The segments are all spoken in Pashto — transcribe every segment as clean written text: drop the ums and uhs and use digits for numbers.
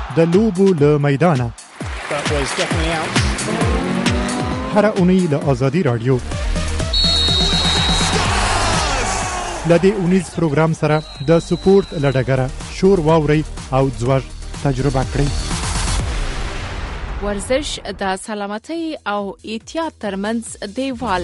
د لوبو له میدانه هر اونۍ له آزادي رادیو لدې اونیز پروګرام سره د سپورت لډګره شور واوري او ځوږ تجربه کړئ. ورزش د سلامتۍ او احتیاط ترمنځ دیوال.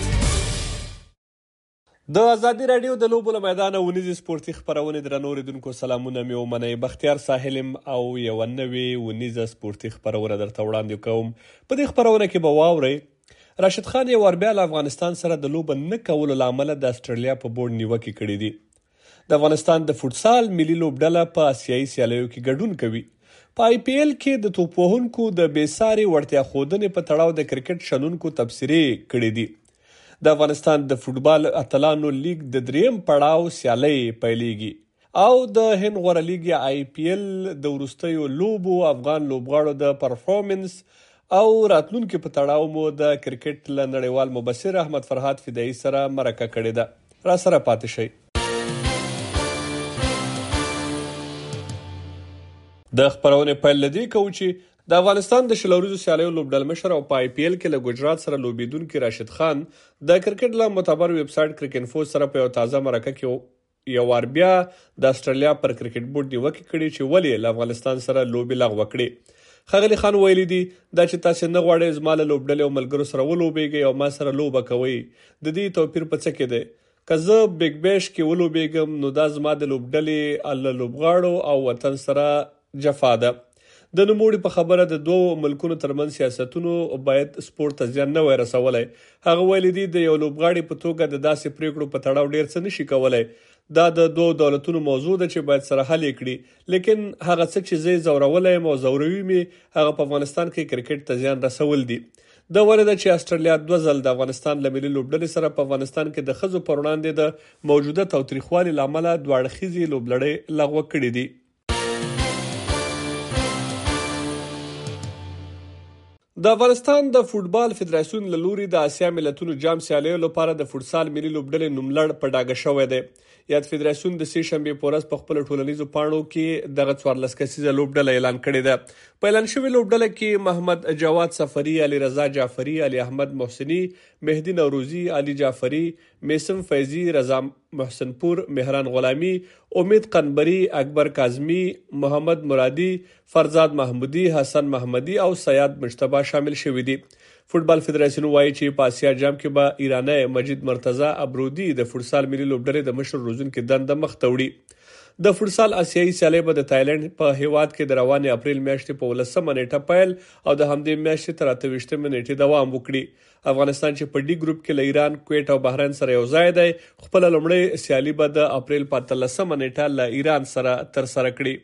د ازادي رادیو د لوبو له میدانه ونیزې سپورتي خپرونې درنو اوریدونکو سلامونه مې ومنئ. بختیار ساحل او یوه نوې ونیزه سپورتي خپرونه درته وړاندې کوم. په دې خپرونه کې به واورئ راشد خان یو وار بیا له افغانستان سره د لوبه نه کولو له امله د استرالیا په بورډ نیوکې کړې دي. د افغانستان د فوټسال ملي لوبډله په آسیایي سیالیو کې ګډون کوي. په آی پی ایل کې د توپ وهونکو د بېساري وړتیا ښودنې په تړاو د کرکټ شنونکو تبصرې کړې دي. د افغانستان د فوټبال اتلانو لیګ د 3م پړاو سیالۍ پیلېږي او د هند غوره لیګ یا آی پی ایل د وروستیو لوبو افغان لوبغاړو د پرفارمنس او راتلونکي په تړاو مو د کرکټ له نړیوال مبصر احمد فرهاد فدایي سره مرکه کړې ده. را سره پاتې شئ. د خپرونې پیل له دې کوو چې د افغانستان د شلوریزو سیالیو لوبډلمشر او په آی پی ایل کې له ګجرات سره لوبېدونکي راشد خان د کرکټ له معتبر ویب سایټ کرکینفو سره په یو تازه مرکه کې یو وار بیا د استرالیا پر کرکټ بورډ نیوکې کړې چې ولې له افغانستان سره لوبې لغوه کړې. ښاغلي خان ویلي دي دا چې تاسې نه غواړئ زما له لوبډلې او ملګرو سره ولوبېږئ او ما سره لوبه کوئ. د دې توپیر په څه کې دی؟ که زه بیګ بیش کې ولوبېږم نو دا زما د لوبډلې له لوبغاړو او وطن سره جفا ده. د نوموړي په خبره د دوو ملکونو ترمنځ سیاستونو باید سپورت ته زیان نه وای رسولی. هغه ویلي دي د یو لوبغاړي په توګه د داسې پریکړو په تړاو ډېر څه نشي کولی. دا د دوو دولتونو موضوع ده چې باید سره حل یې کړي. لیکن هغه څه چې زه یې ځورولی یم او ځوروي مې هغه په افغانستان کې کرکټ ته زیان رسول دي. دا وره ده چې استرالیا 2 ځل د افغانستان له ملي لوبډلې سره په افغانستان کې د ښځو پر وړاندې د موجوده تاوتریخوالي له امله 2 اړخیزې لوبلړۍ لغوه کړې دي. د افغانستان د فوټبال فدراسیون له لوري د اسیا ملتونو جام سیالیو لپاره د فوټسال ملي لوبډلې نوملړ په ډاګه شوی دی. یاد فدراسیون د سې شنبې په ورځ په خپلو ټولنیزو پاڼو کې دغه 14 کسیزه لوبډله اعلان کړې ده. په اعلان شوې لوبډله کې محمد جواد سفري، علي رضا جعفري، علي احمد محسني، مهدي نوروزي، علي جعفري، میسم فیضي، رضا محسن پور، مهران غلامی، امید قنبری، اکبر کاظمی، محمد مرادی، فرزاد محمودی، حسن محمدی او سیاد مجتبی شامل شوي دي. فوټبال فدراسیون وایي چې په آسیا جام کې به ایرانی مجید مرتضی ابرودي د فوټسال ملي لوبډلې د مشر روزونکي دنده مخ ته وړي. د فوټسال آسیایي سیالۍ به د تایلند په هیواد کې د روانې اپریل میاشتې په 19 نیټه پیل او د همدې میاشتې تر 28 نیټې دوام وکړي. افغانستان چې په ډي ګروپ کې له ایران، کویت او بحرین سره یو ځای دی، خپل لومړی سیالي به د اپریل په 13 نیټه له ایران سره ترسره کړي.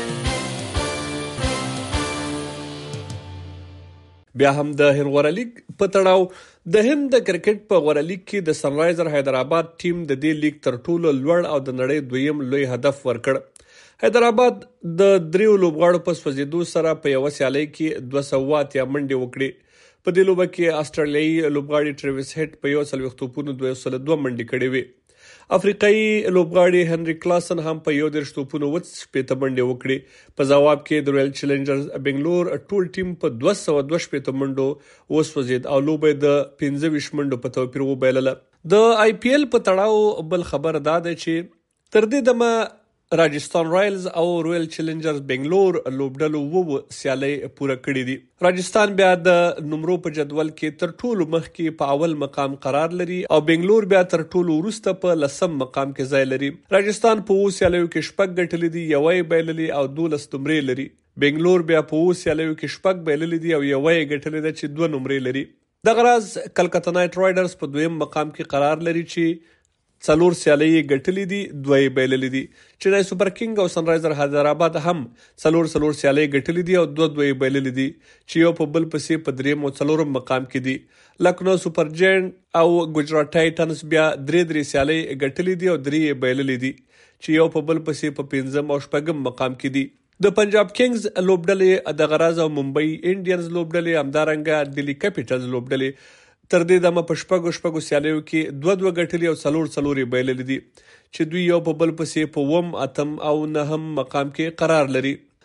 بیا هم د هند غوره لیګ په تړاو د هند د کرکټ په غوره لیګ کې د سنرایزر حیدرآباد ټیم د دې لیګ تر ټولو لوړ او د نړۍ 2یم لوی هدف ورکړ. حیدرآباد د 3 لوبغاړو په سوځېدو سره په یو سیالۍ کې 208 منډې وکړې. په دې لوبه کې استرالیایي لوبغاړي ټریویس هیټ په 140 توپونو 202 منډې کړې وې. افریقایي لوبغاړي هنري کلاسن هم په 110 توپونو 80 منډې وکړې. په ځواب کې د رویل چیلنجرز بنگلور ټول ټیم په 222 منډو وسوځید او لوبه د 25 منډو په توپیر وبایلله. د آی پی ایل په تړاو بل خبر دا ده چې تر دې دمه راجستان رایلز او رویل چیلنجرز بنگلور لوبډلو سیالۍ پوره کړې دي. راجستان بیا د نمرو په جدول کې تر ټولو مخکې په اول مقام قرار لري او بنگلور بیا تر ټولو وروسته په 10م مقام کې ځای لري. راجستان په 2 سیالیو کې 6 ګټلې دي، 1 بایللې او 12 نمرې لري. بنگلور بیا په 2 سیالیو کې 6 بایللې دي او 1 ګټلې ده چې 2 نمرې لري. دغه راز کلکته نایټ رایډرز په 2م مقام کې قرار لري چې 4 سیالۍ ګټلې دي، 2 بایللې دي. چنای سپر کینګ او سنرایزر حیدرآباد هم 4 سیالۍ ګټلې دي او 2 بایللې دي چې یو په بل پسې په 3م او 4م مقام کې دي. لکنو سپر جاینټ او ګجرات ټایټنز بیا 3 سیالۍ ګټلې دي او 3 بایللې دي چې یو په بل پسې په 5م او 6م مقام کې دي. د پنجاب کینګز لوبډلې د غراز او ممبئی انډینز لوبډلې همدارنګه دلی کیپټلز لوبډلې تر دې دمه په شپږو سیالیو کې 2 ګټلې او 4 بایللې دي چې دوی یو په بل پسې په 8م او 9م مقام کې قرار لري.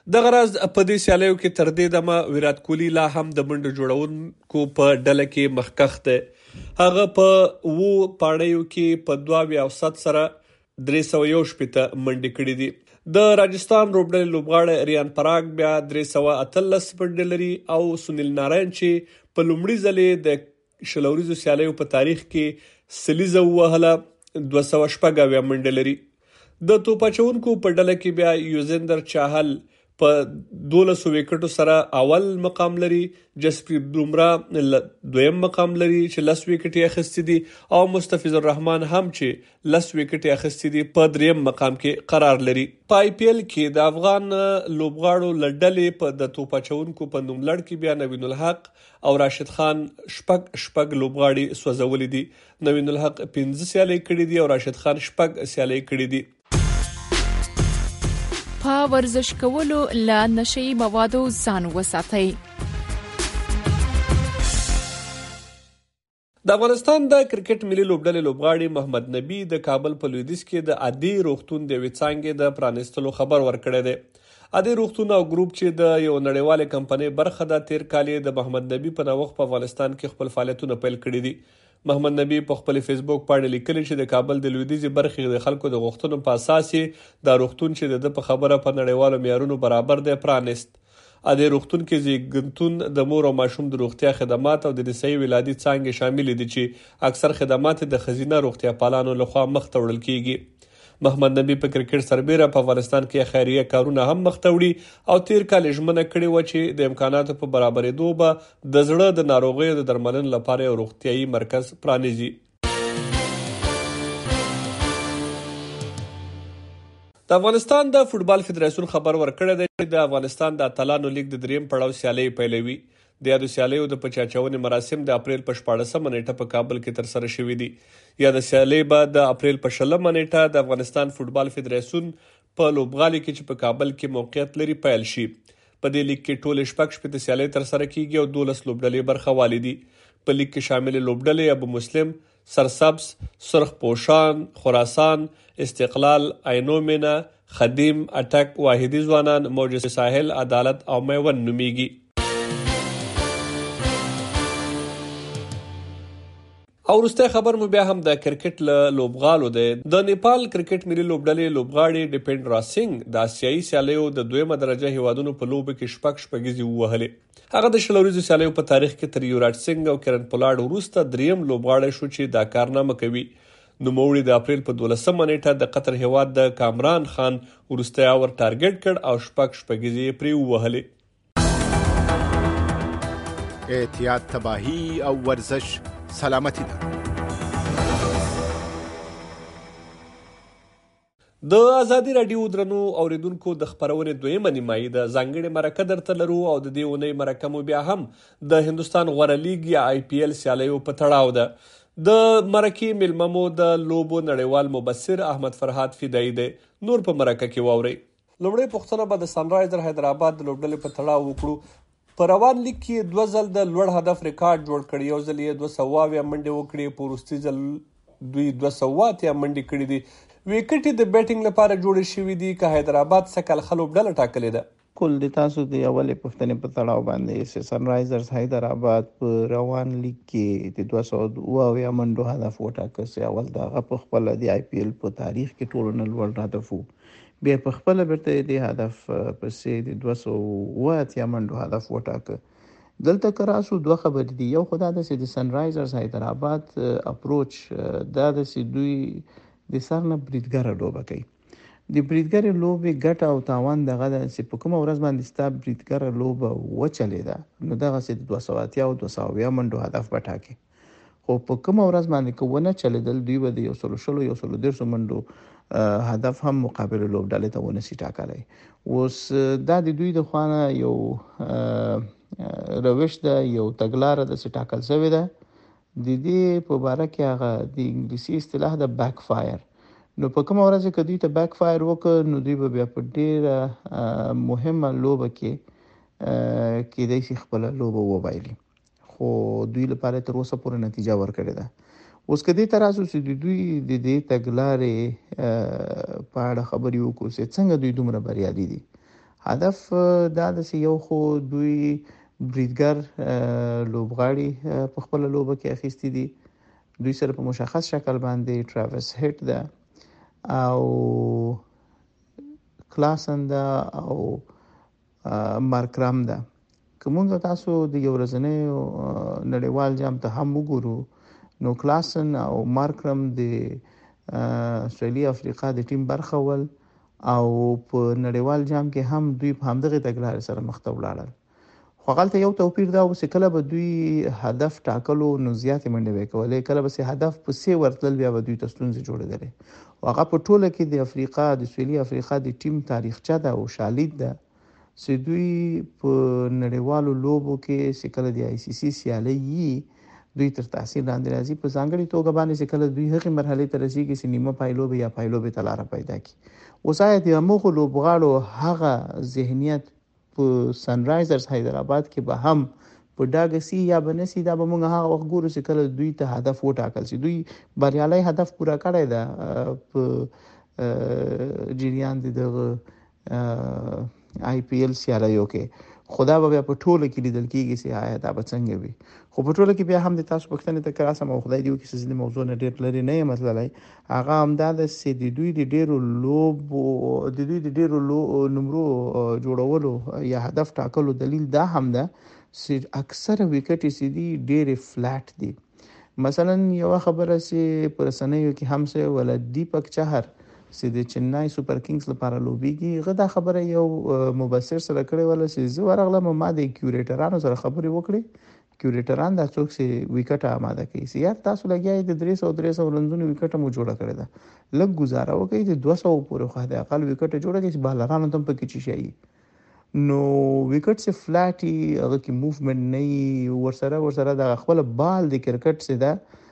دغه راز په دې سیالیو کې تر دې دمه ویرات کوهلي لا هم د منډو جوړونکو په ډله کې مخکښ دی. هغه په 7 پاڼیو کې په 22 سره 361 منډې کړې دي. د راجستان روبډلې لوبغاړی ریان پراګ بیا 318 منډې لري او سنیل نارائن چې په لومړي ځلې د شلوریزو سیالیو په تاریخ کې سلیزه ووهله 216 منډې لري. د توپ اچونکو په ډله کې بیا یوزیندر چاهل په 12 وکټو سره اول مقام لري. جسپریت بومرا دویم مقام لري چې 10 وکټې اخیستي دي او مستفیض الرحمن هم چې 10 وکټې اخیستي دي په دریم مقام کې قرار لري. په آی پی ایل کې د افغان لوبغاړو لړډلې په د توپ اچونکو په نوم لړ کې بیا نوین الحق او راشد خان شپږ لوبغاړي سوځولي دي. نوین الحق 15 سیالۍ کړې دي او راشد خان 6 سیالۍ کړې دي. په ورزش کولو له نشي موادو ځان وساتئ. د افغانستان د کرکټ ملي لوبډلې لوبغاړي محمد نبی د کابل په لویدیځ کې د عادي روغتون د وڅانګې د پرانستلو خبر ورکړی دی. عادي روغتون او ګروپ چې د یو نړیوالې کمپنۍ برخه ده تیر کال د محمد نبی په نوښت په افغانستان کې خپل فعالیتونه پیل کړي دي. محمد نبی په خپل فیسبوک باندې لیکلي چې د کابل د لویدیځي برخې د خلکو د غوښتنو په اساس د روغتون چې د په خبره په نړیوالو معیارونو برابر دی پرانست. د روغتون کې زیږنتون د مور او ماشوم د روغتیا خدمات او د نسایي ولادي څانګې شامل دي چې اکثر خدمات د ښځینه روغتیا پالانو لخوا مخ ته وړل کیږي. محمد نبی په کرکټ سربیره په افغانستان کې خیریه کارونه هم مخ ته وړي او تیر کال ژمنه کړې و چې د امکاناتو په برابرېدو به د زړه د ناروغیو د درملنې لپاره یو روغتیايي مرکز پرانیزي. د افغانستان د فوټبال فدراسیون خبر ورکړی دی چې د افغانستان د اتلانو لیګ د دریم پړاو سیالۍ پیلوي. د یادو سیالیو د پچاچونې مراسم د اپریل په 14 نیټه په کابل کې ترسره شوي دي. یا د سیالۍ به د اپریل په 16 نیټه د افغانستان فوټبال فدراسیون په لوبغالي کې چې په کابل کې موقعیت لري پیل شي. په دې لیګ کې ټول 16 سیالۍ ترسره کیږي او 12 لوبډلې برخه والي دي. په لیګ کې شامل لوبډلې ابو مسلم، سرسبز، سرخ پوشان، خراسان، استقلال، عینومینه، خدیم، اټک، واحدی ځوانان، موج ساحل، عدالت او میوند نومیږي. او وروستی خبر مو بیا هم د کرکټ له لوبغالو دی. د نیپال کرکټ ملي لوبډلې لوبغاړي ډیپینډرا سنگ د آسیایي سیالیو د 2 درجه هیوادونو په لوبو کې شپږیزې ووهلې. هغه د شلوریزو سیالیو په تاریخ کې تر یوراج سنگ او کرن پولاډ وروسته دریم لوبغاړی شو چې دا کارنامه کوي. نوموړي د اپریل په 12 نیټه د قطر هیواد د کامران خان وروستی اور ټارګټ کړ او شپږیزې پرې ووهلې. احتیاط، تباهي او ورزش سلامتی ده. د ازادي راډیو درنو اوریدونکو د خبرونې دویمه نیمایي د ځانګړي مرکه درته لرو او د دې اونۍ مرکه مو بیا هم د هندوستان غوره لیګ یا آی پی ایل سیالیو په تړاو ده. د مرکې میلمه مو د لوبو نړیوال مبصر احمد فرهاد فدایي دی. نور په مرکه کې واورئ. لومړی پوښتنه به د سنرایزر حیدرآباد د لوبډلې په تړاو وکړو. په روان لیګ کې 2 ځل د لوړ هدف ریکارډ جوړ کړی. یو ځل یې 200 منډې وکړې، په وروستي ځل دوی 208 منډې کړې دي. وکټې د بیټینګ لپاره جوړې شوې دي که حیدرآباد سکل لوبډله ټاکلې ده. کل د تاسو د اولې پوښتنې په تړاو باندې سنرایزرز حیدرآباد په روان لیګ کې د 208 منډو هدف وټاکه چې اول دغه په خپل د آی پی ایل په تاریخ کې ټول نه لوړ هدف وو. بیا په خپل برته د هدف پسې د 208 منډو هدف وټاکه. دلته کراسو دوه خبرې دي. یو خدا د د سنرایزرز حیدرآباد اپروچ دا د دوی د سرنه بریدګر لوبه کوي. د بریدګر لوبه ګټه او تاوان دغه د چې په کومه ورځ باندې ستا بریدګر لوبه وچلیده نو دغه د 208 او 200 منډو هدف وټاکي. خو په کومه ورځ باندې کوونه چلیدل دوی به د 110 منډو هدف هم مقابل لوبډلې ته ونسی ټاکلی. اوس دا د دوی د خوانه یو روش ده، یو تګلاره د ټاکل شوې ده. د دې په باره کې هغه د انګلیسي اصطلاح د بیک فایر. نو په کومه ورځ کې دوی ته بیک فایر وکړ نو دوی به بیا په ډېره مهمه لوبه کې کېدای شي خپله لوبه وبایلي. خو دوی لپاره تر اوسه پورې نتیجه ورکړې ده. اوس که دې ته راسو چې دوی د دې تګلارې په اړه خبرې وکړو چې څنګه دوی دومره بریالي دي. هدف دا د یو خو دوی بریدګر لوبغاړي په خپل لوبه کې اخیستي دي. دوی سره په مشخص شکل باندې ټراویس هیټ ده او کلاسن ده او مارکرام ده. کومه تاسو د یو ورځنی نړیوال جام ته هم وګورو نو کلاسن او مارکرام د استرالیا افریقا د ټیم برخه ول او په نړیوال جام کې هم دوی په همدغه تګلارې سره مخ ته ولاړل. خو هغه یو توپیر دا و چې کله به دوی هدف ټاکلو نو زیاتې منډې وکولې، کله به هدف په سی ورتل بیا به دوی ته ستونزې جوړېدلې. او هغه په ټوله کې د افریقا د سویلي افریقا د ټیم تاریخچه ده او شالید ده چې دوی په نړیوالو لوبو کې چې کله د آی سی سی سیالۍ دوی تر تاثیر لاندې راځي، په ځانګړي توګه باندې چې کله دوی هغې مرحلې ته رسیږي چې نیمه پایلوبې یا پایلوبې ته لاره پیدا کړي. اوس آیا د همغو لوبغاړو هغه ذهنیت په سنرایزرز حیدرآباد کې به هم په ډاګه سي یا به نسي، دا به موږ هغه وخت ګورو چې کله دوی ته هدف وټاکل شي. دوی بریالي هدف پوره کړی ده په جریان د آی پی ایل سیالیو کې، خدا به په ټوله کې لیدل کېږي چې آیا دا به څنګه وي. خو په ټوله کې بیا هم د تاسو پوښتنې ته کراسم او خدای دې وکړي چې د موضوع نه ډېر لرې نه یم تللی. هغه همدا ده چې د دوی د ډېرو نمرو جوړولو یا هدف ټاکلو دلیل دا هم ده چې اکثره وکټې چې دي ډېرې فلیټ دي. مثلا یو خبره چې په رسنیو کې هم څه ولا دیپک چهر چې د چنای سوپر کینګز لپاره لوبيږي، هغه دا خبره یو مبصر سره کړې ولا چې زه ورغلم ما د کیوریټرانو سره خبرې وکړې. کیوریټران دا څوک چې وکټ آماده کوي چې یار تاسو لګیای د 300 رنزونو وکټ مو جوړه کړی ده، لږ گزاره وکړئ د 200 پورې خو د اقل وکټ جوړه کړئ چې بالرانو تم پکې چي شي. نو وکټ سے فلیټي هغه کې موومنت نه ورسره د خپل بال د کرکټ سے دا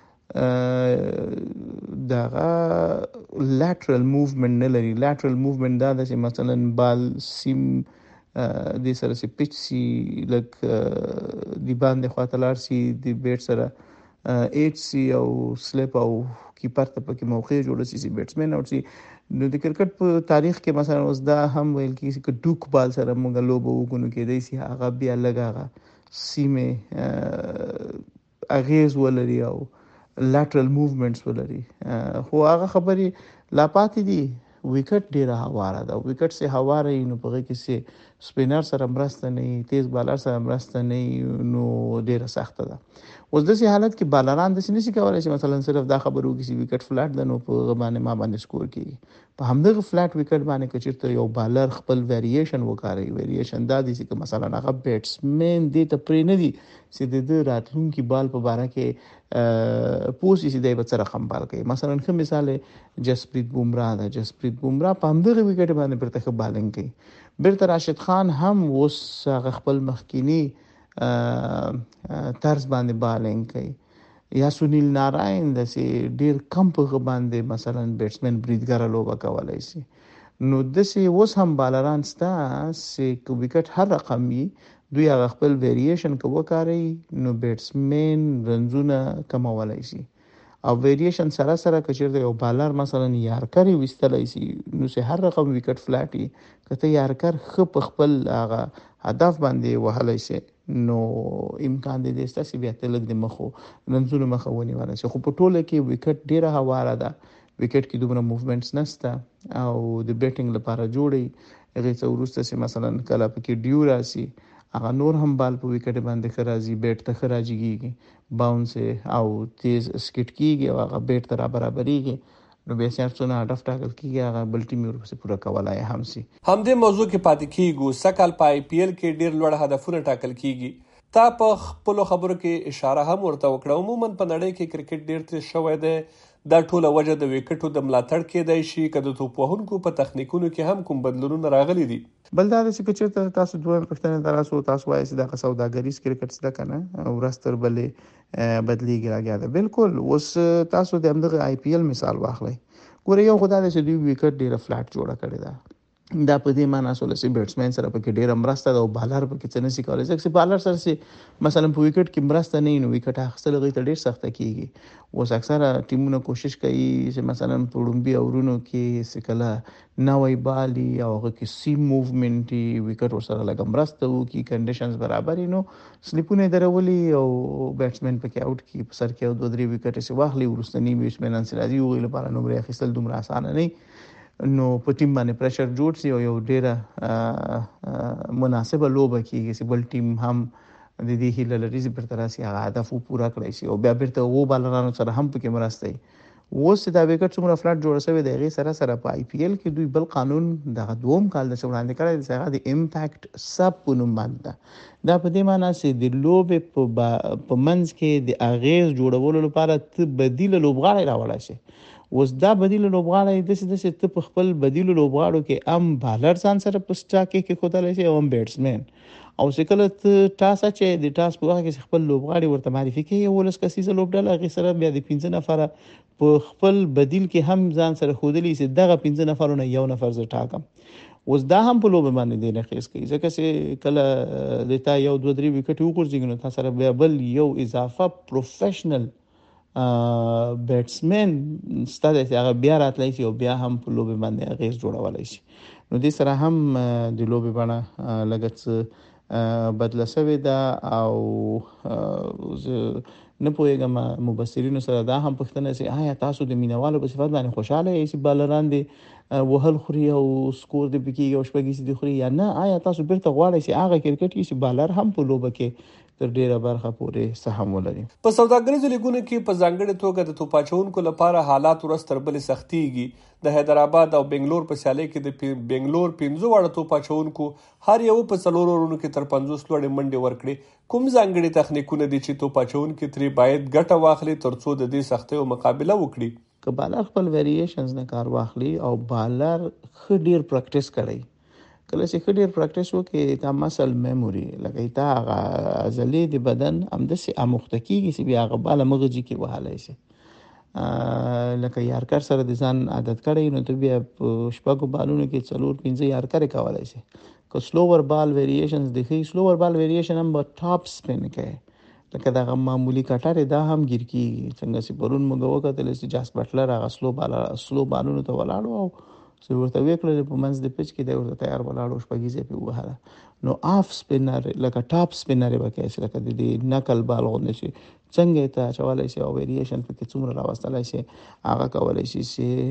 دغه لاترل موومنت نه لري. لاترل موومنت دا چې مثلا بال سیم د سره سي پچ سي لک دی باندې خواته لار سي د بیټ سره ایچ سي او سلیپ او کیپر ته پکې موقع جوړ سي بیټسمن او سي. نو د کرکټ په تاریخ کې مثلا اوس دا هم ویل کیږي چې ډوک بال سره موږ لوبو وګونو کېدای سي هغه بیا لګاغه سیمه اغیز ولري او لاترل موومنټس ولري. خو هغه خبرې لا پاتې دي. وکټ ډیره هواره ده، وکټ سه هواره نو په کې سه سپینر سره مرسته نه، تیز بالر سره مرسته نه، نو ډیره سخته ده. اوس د سه حالت کې بالران د سینې کولای شي مثلا صرف دا خبرو کې چې وکټ فلټ ده نو په باندې ما باندې سکور کیږي. په همدغه فلټ وکټ باندې کې چیرته یو بالر خپل ویریشن وکاري، ویریشن دا دي چې مثلا هغه بیټسمن دې ته پرې نه دي چې د راتلونکي بال په باره کې پوسی سي دی بچره خمبال کوي. مثلا کوم مثال جسپریت بومراه ده، جسپریت بومراه په همدغه وکټ باندې پرته بالنګ کوي. بیرته راشد خان هم اوس خپل مخکینی طرز باندې بالنګ کوي، یا سنیل ناراین د سي ډیر کم په باندې مثلا بیټسمن بریدګر لوبه کولای شي. نو د سي اوس هم بالران ستا چې وکټ هر رقم وي دوی هغه خپل ویریشن کو وکاري نو بیټسمن رنزونه کمولای شي. او ویریشن سره سره کچیر یو بالر مثلا یارکر وستلای شي نو سه هر رقم وکټ فلټي کته یارکر خپ خپل هغه هدف باندې وهلای شي نو امکان دې دسته سی بیا تلګ د مخو رنزونه مخونی ولا شي. خو په ټوله کې وکټ ډیره هواره ده، وکټ کې دومره موومنټس نشته او د بیټینګ لپاره جوړي هغه څو ورسته سي مثلا کله پکې ډیو راسي هغه نور هم بال په وکټ باندې خراجي بیټ ته خراجيږي باونس او تیز سکټ کیږي او هغه بیټ ته برابرېږي نو به څنګه هدف ټاکل کیږي هغه بل ټیم ورسره پوره کولای هم سي. همدې موضوع کې پاتې کیږو سکهال په آی پی ایل کې ډیر لوړ هدفونه ټاکل کیږي. تا په خپل خبرو کې اشاره هم ورته وکړه. عموما په نړۍ کې کرکټ ډیر تر شوی دی، دا ټوله وجه د وکټو د ملاتړ کېدای شي که د توپ وهونکو په تخنیکونو کې هم کوم بدلونونه راغلي دي. بل دا چې چېرته تاسو دوه پښتنه دراسو تاسو وایي چې دا سوداګریز کرکټ څه کنه او راستر بلې بدلیږي راګیا ده. بالکل اوس تاسو د همدغه آی پی ایل مثال واخلئ. ګوره یو خدای چې دوی وکټ ډیره فلټ جوړه کړی ده، دا په دې معنی سره چې بیټسمن سره پکې ډېر مرسته ده او بالر پکې څه نشي کولای ځکه چې بالر سره چې مثلا په وکټ کې مرسته نه نو وکټ اخیستل غي ته ډېر سخته کیږي. اوس اکثره ټیمونه کوشش کوي چې مثلا په وړومبي اورونو کې سکله نوې بالي او هغه کې سیم موومنت وکټ ورسره لګم مرسته وکي کنډیشنز برابر نو سلیپونه درولي او بیټسمن پکې آوټ کی په سر کې او 2-3 وکټ سي واخلي ورستنی بیټسمنان سره دی ویل لپاره نو بری اخیستل دومره اسانه نه نو په ټیم باندې پریشر جوړ شي او یو ډیره مناسبه لوبه کیږي چې بل ټیم هم د دې هیله لري چې پر تراسي هغه هدف پورا کړی شي او بیا بیرته وو بالرانو سره هم پکې مرسته وي. اوس دا وکټ څومره فلټ جوړ شوی دی غي سره په آی پی ایل کې دوی بل قانون د دوم کال د وړاندې کړی دی هغه د امپیکټ سب په نوم باندې دا په دې معنی چې د لوبې په منځ کې د اغیز جوړولو لپاره ته بدیل لوبغاړی راوړای شي. اوس دا بدیل لوبغاړی د څه ته په خپل بدیل لوبغاړو کې ام بالر ځان سره پسټا کې خدای شي او ام بیټسمن او شکل ته ټاس چې د ټاس په وخت کې خپل لوبغاړي ورته معرفي کوي ولس کسي لوبډل هغه سره بیا د 15 نفر په خپل بدیل کې هم ځان سره خودلی چې دغه 15 نفرونه یو نفر ز ټاکم. اوس دا هم په لوبه باندې دی نه خېس کوي ځکه چې کله د تا یو 2-3 وکټ وګورځي نو تاسو سره بیا بل یو اضافه پروفیشنل بیټسمن ستاسو هغه بیا راتلای شي او بیا هم په لوبه باندې اغیز جوړولای شي. نو دې سره هم د لوبه باندې لګت بدله شوې ده او نه پوهیږم مبصرینو سره دا هم پوښتنه سي آیا تاسو د مینوالو په صفات باندې خوشاله یې چې بالران دي وهل خوري او سکور د بکی او شپږی دي خوري یا نه آیا تاسو بیرته غواړئ چې هغه کرکټ کې چې بالر هم په لوبه کې تر ډیره برخه پورې سهم ولري. په سوداګریزو لیګونو کې په ځانګړي توګه د توپاچونکو لپاره حالات ورځ تر بلې سختيږي. د حیدرآباد او بنگلور په سیالي کې د بنگلور 15 واړه توپاچونکو هر یو په 4 ورونو کې تر 50 لوړې منډې ورکړي. کوم ځانګړي تخنیکونه دي چې توپاچونکو ترې باید ګټه واخلي ترڅو د دې سختیو مقابله وکړي؟ که بالر خپل ویریشنز نه کار واخلي او بالر خډیر پریکټیس کوي کله چې خډیر پریکټیس وکړي تا مسل میموري لکه تا ازلی د بدن همدسي امختکیږي چې بیا غباله مغزي کې وهاله شي لکه یارکر سره د ځان عادت کړی نو ته بیا شپږو بالونو کې 4-5 یارکر کولای شي. که سلوور بال ویریشنز دي سلوور بال ویریشن هم په ټاپ سپین کې لکه دا معمولی کټاره دا هم ګیر کیږي څنګه چې پرون موږ وکړل چې جاس بټلر هغه سلو بالونو ته ولاړو او سو ورته وکړل په منځ د پچ کې دا ورته تیار ولاړو شپږیزه په وهاله نو اف سپینر لکه ټاپ سپینر وکړي چې لکه د نقل بال غونډه شي څنګه ته چوالای شي او ویریشن په کې څومره راوستلای شي هغه کولای شي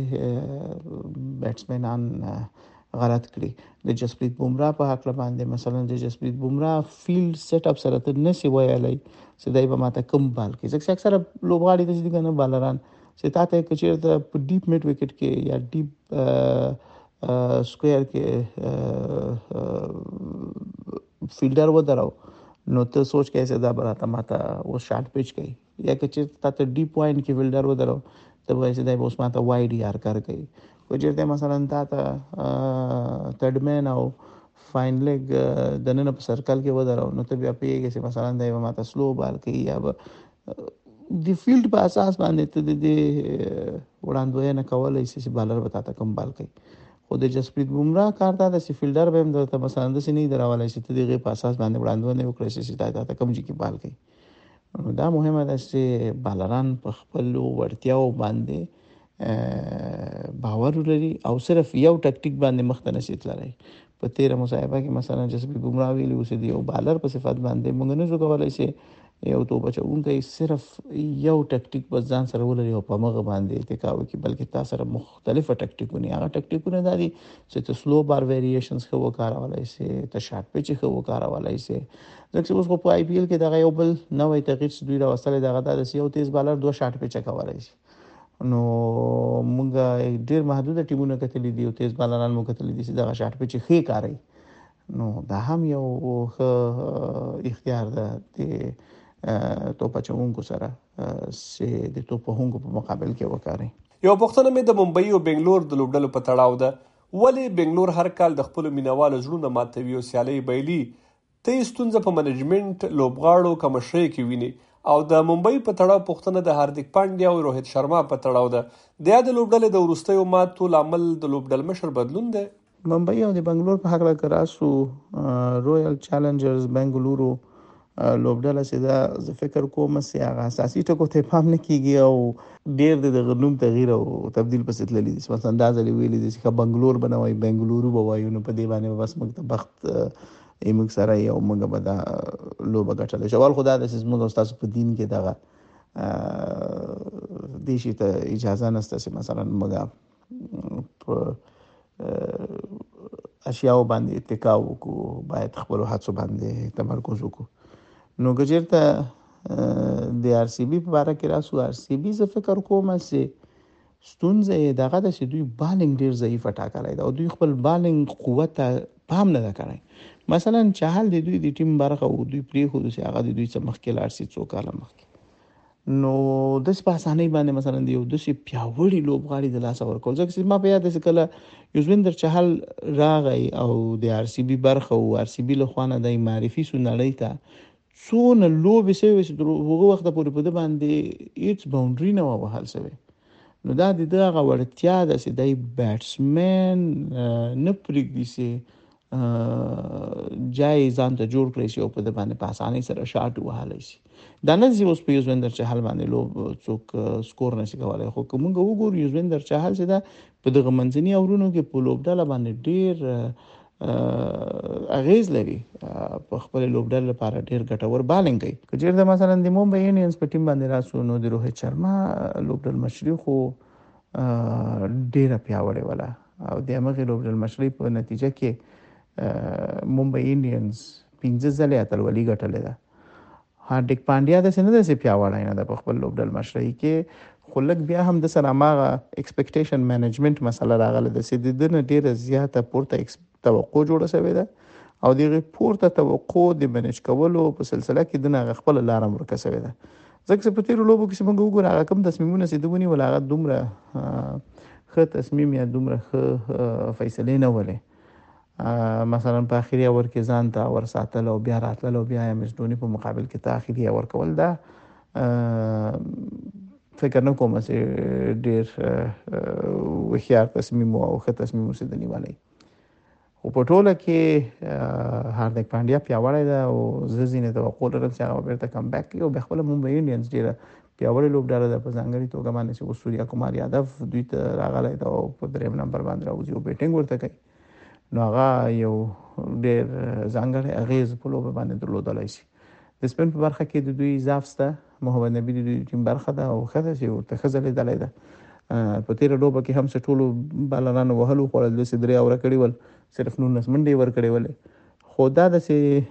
چې بیټسمنان غلط کړي. د جسپریت بومرا په حق باندې مثلا د جسپریت بومرا فیلډ سیټ اپ سره ته نسی وایلای چې دای په ماته کم بال کې ځکه اکثر لوبغاړي د دې کنه بالران چې تاسو کې چیرته په ډیپ میډ وکټ کې یا ډیپ سکوير کې فیلډر ودراو نو ته سوچ کیسه دا براته ماته و شارټ پچ کوي یا چې تاسو ډیپ پوینټ کې فیلډر ودراو ته وایي چې دا اوس ماته وایډ یار کار کوي. کو چیرته مثلا تاسو تھرډ مین او فاین لیګ د نن په سرکل کې ودراو نو ته بیا پیږي چې مثلا دا ماته سلو بال کوي یا د فیلډ په اساس باندې ته د وړاندوینه کولای شي چې بالر وتا ته کم بال کوي. خو د جسپریت بومرا کار دا چې فیلډر به هم درته مثلا د سینې دراولای شي ته دغه په اساس باندې وړاندوینه وکړي چې تا کم جی کې بال کوي. دا مهمه ده چې بالران په خپل ورتیاو باندې باور لري او صرف یو ټاکټیک باندې مخته نشي تللی. په 13 مصاحبه کې مثلا جسپریت بومرا ویلي اوس دی یو بالر په صفات باندې موږ نه کولای شي یو تو بچونکي صرف یو ټاکټیک په ځان سره ولري او په مغه باندې اتکاو کی بلکې تاسو سره مختلفه ټاکټیکونه هغه ټاکټیکونه دي چې ته سلو بار ویریشنز خو وکړولای شي ته شارټ پچ خو وکړولای شي ځکه اوس په آی پی ایل کې دغه یو بل نوې تغییر دوی راوستل دغه د یو تیز بالر 2 شارټ پچ کولای شي. نو موږ ډیر محدود ټیمونه کتلې دي او تیز بالران موږ کتلې دي چې دغه شارټ پچ خې کاری نو دا هم یو اختیار ده توپچونکو سره چې د توپهونکو په مقابل کې وکړي. یو پښتنه مې د ممبئی او بنگلور د لوبډلو په تړاو ده ولی بنگلور هر کال د خپل مینوالو زړونه ماتوي او سیالي بایلي ته ستونزه په منیجمنت لوبغاړو کمشري کې ویني او د ممبئی په تړاو پښتنه د هاردیک پانډیا او روهیت شرما په تړاو ده د یاد لوبډلې د ورستیو ماتو لامل د لوبډل مشر بدلون ده. ممبئی او د بنگلور په حق را کراسو رویل چیلنجرز بنگلورو لوبډله چې دا زه فکر کوم چې هغه اساسي ټکو ته پام نه کیږي او ډیر د غنوم تغییر او تبديل پسې تللی دي. مثلا دا ځلې ویلي دي چې بنگلور بنوي بنگلورو بوایو نو په دې باندې بس موږ ته بخت ایمک سره یو موږ به دا لوبه ګټل شو. ول خدای د موږ استاد په دین کې دا د شي ته اجازه نشته چې مثلا موږ په اشیاء باندې اتکا وکړو، باید خپل هڅو باندې تمرکز وکړو. نو ګجرته د آر سی بي په اړه کې راسو. آر سی بي زه فکر کوم چې ستونزه دغه د دوی بالینګ ډیر ضعیف ټاکلای دا او دوی خپل بالینګ قوت پام نه کړی. مثلا چهل د دوی د ټیم برخه او دوی پری خو د هغه د دوی څخه مخکې لار سي څوک عالم مخکې نو د سپاسانې باندې مثلا د یو د سی پیاوړي لوبغاړي د لاس ورکول ځکه ما په یاد ده کله یوزویندر چهل راغی او د آر سی بي برخه او آر سی بي له خوانه د معرفي سنړی ته څونه لوب سوي چې هغه وخت پورې په د باندې هیڅ باونډري نه وهل سوي. نو دا د دغه ورتیا د سې د بیټسمن نه پرېږدي چې جای ځان ته جوړ کړی شي او په د باندې په اسانۍ سره شاټ وهلی شي. دا نه چې اوس په یوزویندر چهل باندې لوب څوک سکور نشي کولای، خو که موږ وګورو یوزویندر چهل چې دا په دغه منځني اورونو کې په لوبډله باندې ډیر اغیز لري، په خپل لوبډله لپاره ډیر ګټور بالینګ کوي. که چیرته مثلا د ممبئی انډینز په ټیم باندې راسو نو د روهیت شرما لوبډل مشري خو ډیره پیاوړې ولا او د هغه لوبډل مشري په نتیجه کې ممبئی انډینز 15 ځله اتلولي ګټلې ده. هاردیک پانډیا د سینه د سی پیاوړی نه ده په خپل لوبډل مشري کې، خو لږ بیا هم د سره ماغه ایکسپیکټیشن مینجمنت مسله راغله د سې د دنه ډیره زیاته پورته توقع جوړه شوې ده او دغه پورته توقع د منیج کولو په سلسله کې دغه خپل لار مرکه شوې ده. ځکه په تیر لوبو کې څنګه وګورئ هغه کوم تصمیمونه سي دونی ولا هغه دومره ښه تصمیم یا دومره ښه فیصله نه ولې. مثلا په اخیری اور کې ځان ته ور ساتل او بیا راتل او بیا هم مزدونی په مقابل کې ته اخیری اور کول دا فکر نه کوم چې ډیر وخیار تصمیم او ښه تصمیم وسیدنی والی. خو په ټوله کې هاردیک پانډیا پیاوړی ده او زینه توقع لرم چې هغه بیرته کم بیک کوي او خپل ممبئی انډینز ډیره پیاوړی لوبډله ده په ځانګړي توګه باندې چې سوریا کمار یادو دوی ته راغلی دا او په دریم نمبر باندې راوځي او بیټینګ ورته کوي. نو هغه یو ډیر ځانګړی اغیز په لوبه باندې درلودلای شي. د سپین په برخه کې د دوی اضافه سته محمد نبی د دوی ټیم برخه ده او خدای چې ته خزلې دلای ده. په تیر لوبه کې هم څه ټولو بالرانو وهلو خو د سدري اور کړی ول صرف 19 منډي ور کړی ول. خو دا د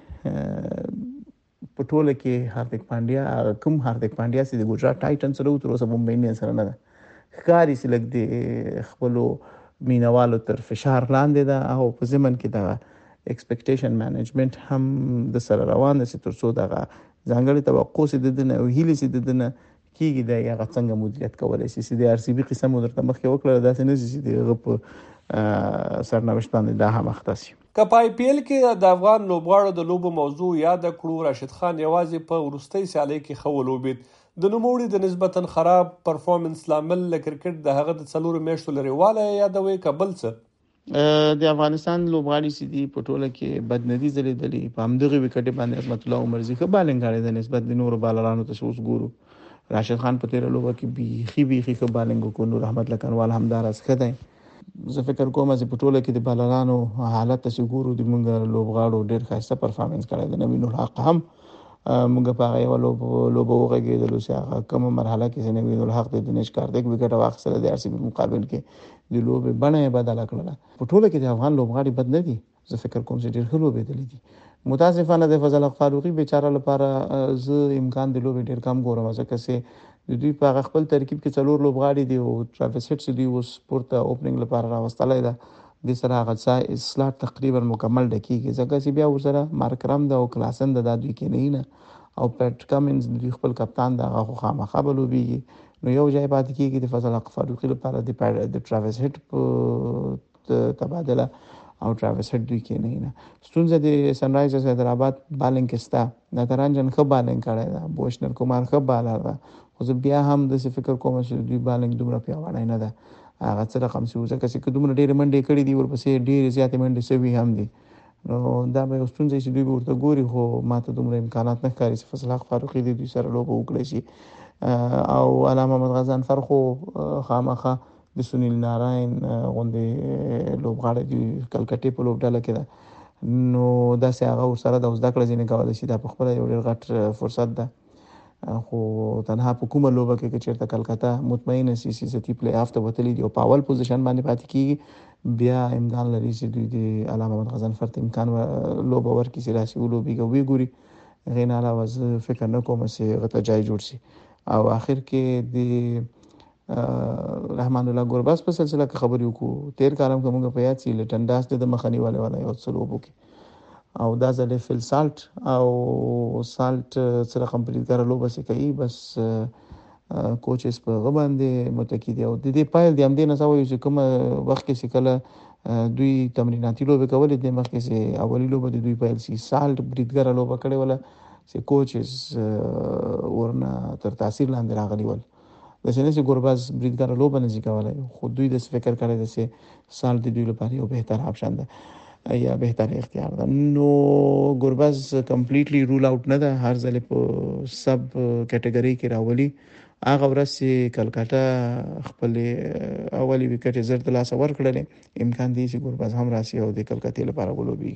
په ټوله کې هاردیک پانډیا کوم هاردیک پانډیا چې د ګجرات ټایټنز سره تر اوسه ممبئی انډینز سره نه ده ښکاری چې لګ د خپلو مینوالو تر فشار لاندې ده او په ضمن کې د ایکسپیکټیشن مینجمنت هم د سره روان دي چې تر څو دغه ځانګړي توقع سي د دنه او هیله سي د دنه کیږي د هغه څنګه مدیریت کولای شي. چې د آر سی بي قسم درته مخکې وکړه دا څنګه چې د غو سرنوشت باندې دا هم اختصي. که په آی پی ایل کې د افغان لوبغاړو د لوبو موضوع یاد کړو، راشد خان یوازې په وروستۍ سیالۍ کې ښه ولوبېد. د نوموړي د نسبتاً خراب پرفارمنس لامل له کرکټ د هغه د 4 میاشتو لريواله یادوي کبل څه د افغانستان لوبغاړي سي دي په ټوله کې بدندي زلیدلي په همدغه وکټ باندې عظمت الله عمرزي ښه بالینګ غاړي د نسبت د نورو بالرانو ته اوس ګورو. راشد خان په تیر لوبه کې بيخي ښه بالینګ وکړ، نور احمد لکنوال همدار اس خدای. زه فکر کوم چې په ټوله کې د بالرانو حالت ته ګورو د موږ لوبغاړو ډېر ښه پرفارمنس کړی د نوین الحق هم موږ په هغه لوبه وغږېدلو چې هغه کومه مرحله کې چې نوین الحق د دنیش کاردیک وکټ واخیستل د آر سی بي مقابل کې د لوبې بڼه بدله کړله. په ټوله کې د افغان لوبغاړي بد نه دي، زه فکر کوم چې ډېر ښه لوبېدلي دي. متاسفانه د فضل حق فاروقي بیچاره لپاره زه امکان د لوبې ډېر کم ګورم ځکه چې د دوی په خپل ترکیب کې 4 لوبغاړي دي او ټراویس هټ چې دوی اوس پورته اوپننګ لپاره راوستلای ده د سره هغه ځای اصلاح تقریبا مکمل ډکیږي ځکه چې بیا ورسره مارکرام د او کلاسن د دوی کې نه او پټ کامنز د خپل کپتان د هغه خامخا بلوبيږي. نو یو ځای پاتې کیږي د فضل حق فاروقي لپاره د ټراویس هټ په تبادله او ټراویس هټ دوی کې نه ستونزه د سن رایزرز حیدرآباد بالینګ کې ستا نترانجن خو بالینګ کړی دا بوشنر کومار خو بالر دا خو بیا هم د فکر کوم چې دوی بالینګ دومره پیاوړی نه ده. هغه څه رقم شي ځکه چې دومره ډېرې منډې کړې دي ورپسې ډېرې زیاتې منډې شوي هم دي نو دا به یو ستونزه چې دوی به ورته ګوري خو ماته دومره امکانات نه ښکاري چې فضل حق فاروقي د دوی سره لوبه وکړی شي او علامه محمد غزنفر خو خامخا د سنیل ناراین غوندې لوبغاړی دی کلکټې په لوبډله کې ده نو داسې هغه ورسره د زده کړه ځینې کولی شي دا په خپله یو ډېر غټ فرصت ده خو تنها په کومه لوبه کې که چېرته کلکته مطمئنه شي چې زتي پلی آف ته وتلي دي او په اول پوزیشن باندې پاتې کېږي بیا امکان لري چې دوی د علامه محمد غزنفر ته امکان لوبه ورکړي چې راشي ولوبېږي او ویې ګوري هغې نه علاوه زه فکر نه کوم چې هغه ته ځای جوړ شي او آخر کې د رحمان الله ګرباز په سلسله کې خبرې وکړو تیر کال هم که موږ په یاد شي لټن داس د مخه نیولې وله یو څه لوبو کې او دا ځل فل سالټ او سالټ څه رقم بریدګره لوبه چې کوي بس کوچز په هغه باندې متکی دی او د دې پایل دی همدې نه څه وایي چې کومه وخت کې چې کله دوی تمریناتي لوبې کولې د مخکې چې اولي لوبه د دوی پیل شي سالټ بریدګره لوبه کړې وله چې کوچز ورنه تر تاثیر لاندې راغلي ول د چې ګورباز بریدګره لوبه نه شي کولی خو دوی د فکر کړی دی چې سالټ د دوی لپاره یو بهتر آپشن ده یا بهتر اختیار ده نو ګورباز کمپلیټلی رول آوټ نه ده هر ځل په سب کټګوري کې راولي هغه ورځ چې کلکاټا خپل اولي وکټ زر د لاسه ورکړل امکان دی چې ګورباز هم راشي او د کلکاتې لپاره ولوبي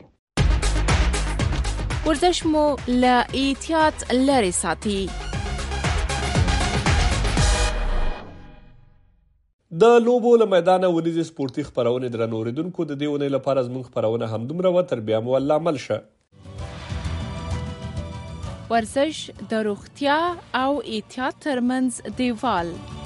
ورزش مو له احتیاط لري ساتي د لوبو له میدانه ونیزې سپورتي خپرونې درنو اوریدونکو د دې اونۍ لپاره زموږ خپرونه همدومره وه تر بیا مو الله عمل شه ورزش د روغتیا او احتیاط ترمنځ دیوال